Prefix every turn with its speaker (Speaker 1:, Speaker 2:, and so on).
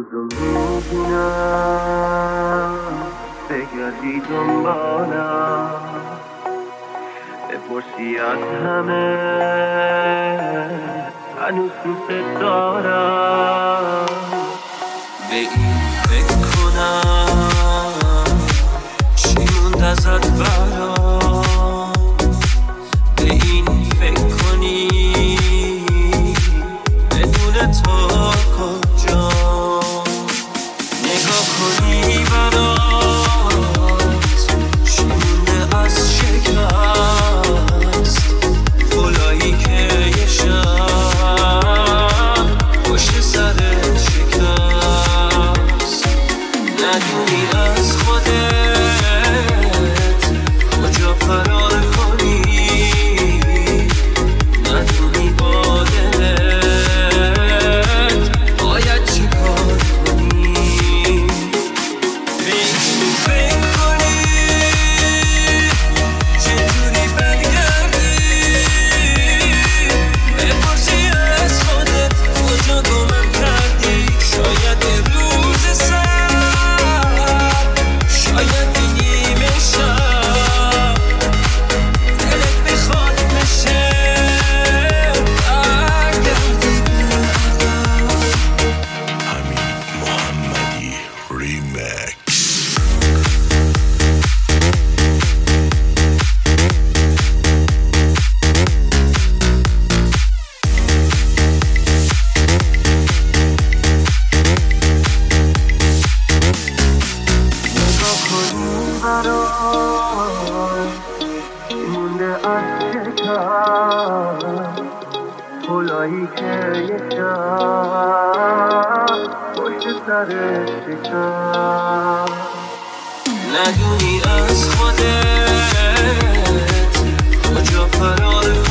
Speaker 1: روزو میبینم بگردی دنبالم بپرسی از همه هنوز دوست دارم به این فکر کنم چی موند ازت برام به این فکر کنی بدون تو کجا نگاه کنی برات چی مونده از شکست گلایی که یه شب پشت سرت شکست ندونی از خودت کجا فرار کنی ندونی با دلت باید چی کار کنی به این فکر کنی چجوری برگردی بپرسی از خودت کجا گمم کردی شاید روز سر شاید نیمه شب دلت بخواد بشه برگردی
Speaker 2: امین محمدی ریمکس
Speaker 1: نگاه کنی برات چی مونده از شکست گلایی که یه شب پشت سرت شکست ندونی از خودت کجا فرار